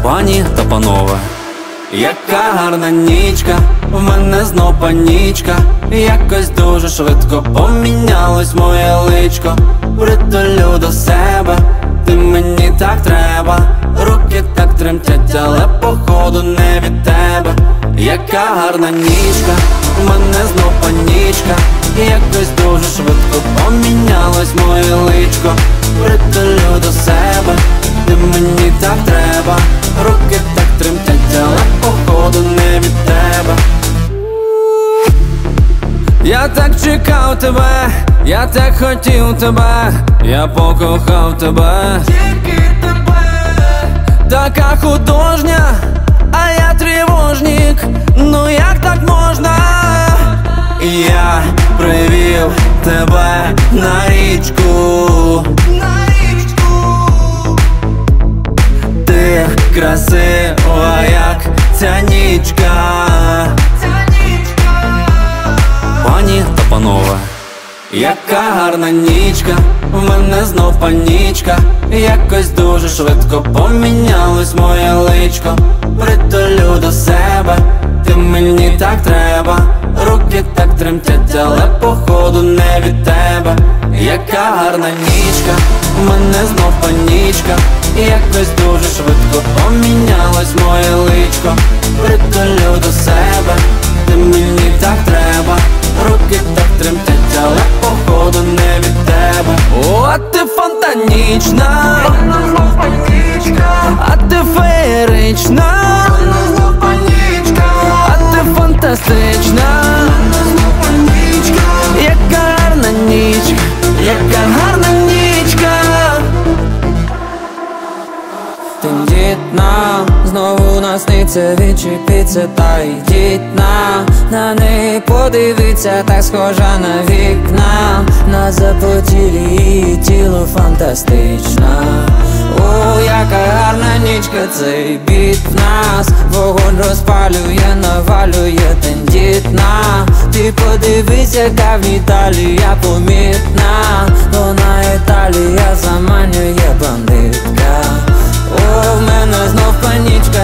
Пані та панове, яка гарна нічка, в мене знов панічка. Якось дуже швидко помінялось моє личко. Притулю до себе, ти мені так треба. Руки так тремтять, але походу не від тебе. Яка гарна нічка, в мене знов панічка. Якось дуже швидко помінялось моє личко. Притулю до себе, ти мені так треба. Руки так тремтять, але походу не від тебе. Я так чекав тебе, я так хотів тебе, я покохав тебе, тільки тебе. Така художня, а я тривожник, ну як так можна? Я привів тебе на річку, ти красива, як ця нічка. Пані та панове, яка гарна нічка, в мене знов панічка. Якось дуже швидко помінялось моє личко. Притулю до себе, ти мені так треба. Руки так тремтять, але походу не від тебе. Яка гарна нічка, в мене знов панічка. Якось дуже швидко помінялось моє личко. Притулю до себе, ти мені так треба. Руки так тремтять, але походу не від тебе. О, ти фонтанічна, а ти феєрична, а ти фантастична. Яка гарна нічка, яка гарна нічка. Тендітна, знову насниться, відчепіться та йдіть на неї подивіться, так схожа на вікна. На запотілі її тіло фантастична. О, яка гарна нічка, цей біт нас вогонь розпалює, навалює. Тендітна, ти подивись, яка в ній талія помітна. Вона Італія заманює, бандитка. О, в мене знов панічка.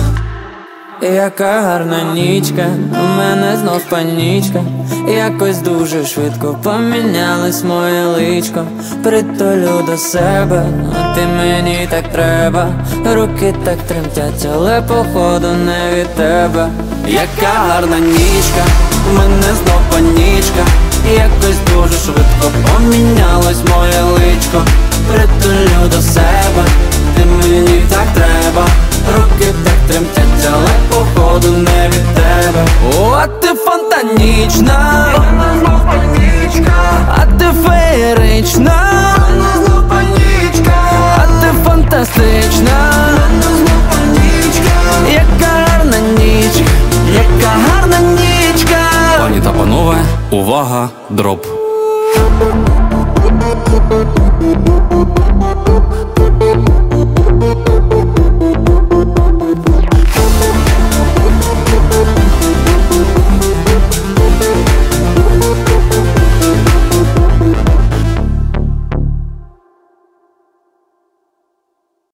Яка гарна нічка, у мене знов панічка. Якось дуже швидко помінялось моє личко. Притулю до себе, а ти мені так треба. Руки так тремтять, але походу не від тебе. Яка гарна нічка, у мене знов панічка. Якось дуже швидко помінялось моє личко. Притулю до себе, ти мені так треба. Руки так тремтять, але походу не від тебе. О, а ти фонтанічна, а ти феєрична, а ти фантастична. Яка гарна нічка, яка гарна нічка. Пані та панове, увага, дроп.